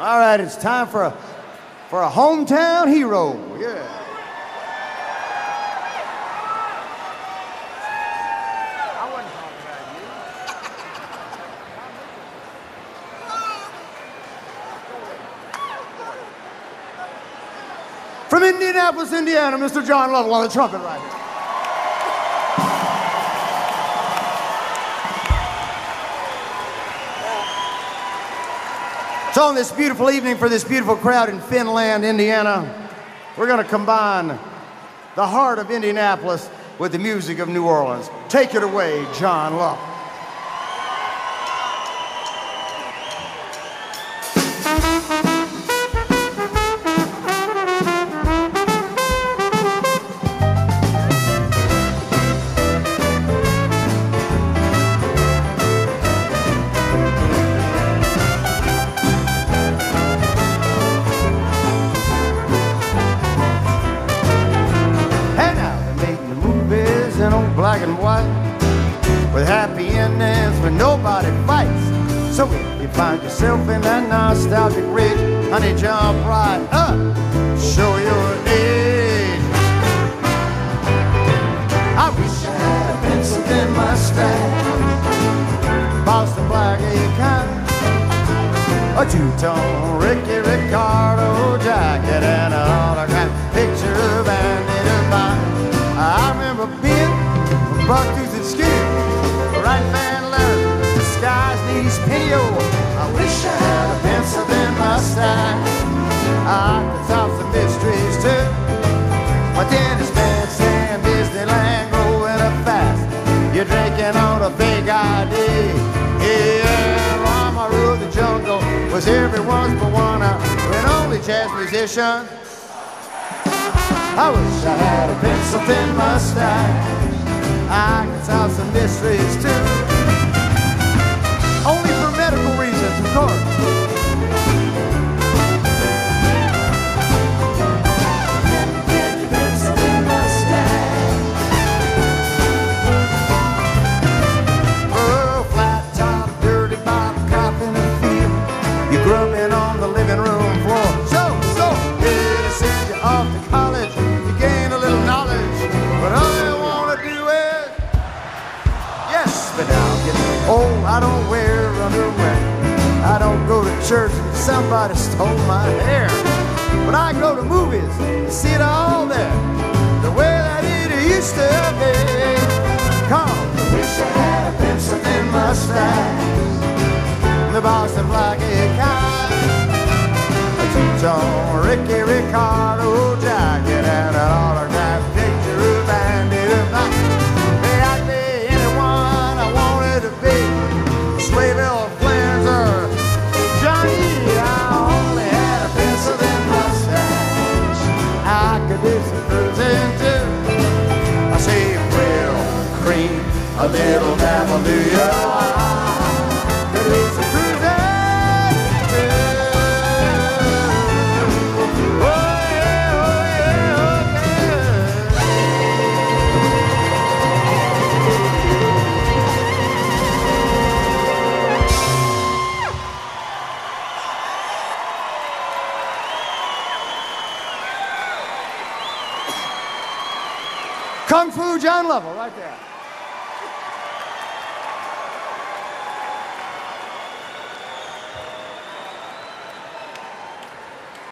All right, it's time for a hometown hero. Yeah. I wasn't talking about you. From Indianapolis, Indiana, Mr. John Lovell on the trumpet right here. So on this beautiful evening for this beautiful crowd in Finland, Indiana, we're going to combine the heart of Indianapolis with the music of New Orleans. Take it away, John Lovell. Black and white, with happy endings when nobody fights. So if you find yourself in that nostalgic ridge, honey, jump right up, show your age. I wish I had a pencil in my stash, Boston Black kind, a two-tone Ricky Ricardo jacket, and an autographed picture of Andy Devine. I remember being buck-toothed and skinny, right Van Leonard, disguised knees, Pinio. I wish I had a pencil in my stash. I could solve some mysteries too. My tennis pants and Disneyland growing up fast. You're drinking on a big ID. Yeah, Rama ruled the jungle, was everyone's Moana, an only jazz musician. I wish I had a pencil in my stash. I can solve some mysteries too. Only for medical reasons, of course. Oh, flat top, dirty bottom, cop in the field. You're grubbing on the living room floor. So, here to send you off to college. You gain a little knowledge, but all you want to do is but now I'm getting old, I don't wear underwear. I don't go to church and somebody stole my hair. But I go to movies and see it all there, the way that it used to be. Come, I wish I had a pencil in my stash, the Boston Black kind, a two-tone Ricky Ricardo jacket, and an autographed picture of Andy Devine. Swaeville, Flares, or Johnny. I only had a pencil in my stash. I could do some cruising too. I say, well, cream, a little Hallelujah. I could do some cruising too. Oh yeah, oh yeah, oh Kung Fu John Lovell, right there.